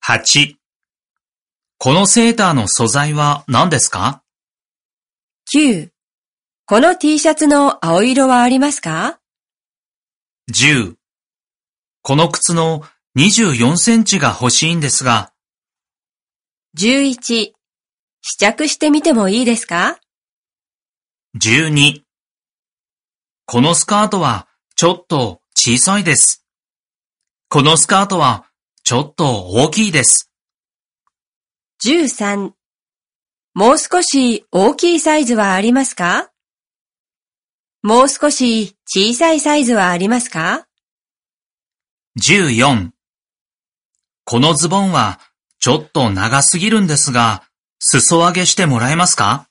8、このセーターの素材は何ですか？ 9、この T シャツの青色はありますか？ 10、この靴の24センチが欲しいんですが。 11、試着してみてもいいですか？ 12、このスカートはちょっと小さいです。このスカートはちょっと大きいです。 13、もう少し大きいサイズはありますか？もう少し小さいサイズはありますか？ 14、このズボンはちょっと長すぎるんですが、裾上げしてもらえますか？